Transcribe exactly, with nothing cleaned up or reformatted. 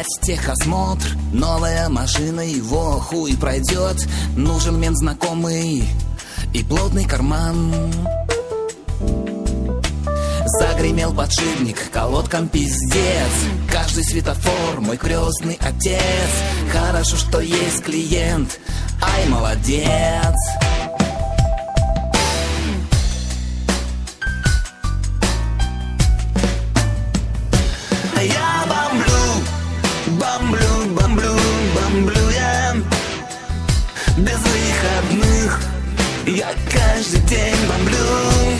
техосмотр, новая машина, его хуй пройдет. Нужен мент знакомый и плотный карман. Загремел подшипник, колодкам пиздец. Каждый светофор мой крестный отец. Хорошо, что есть клиент, ай, молодец. Я бомблю, бомблю, бомблю, бомблю я. Без выходных я каждый день бомблю.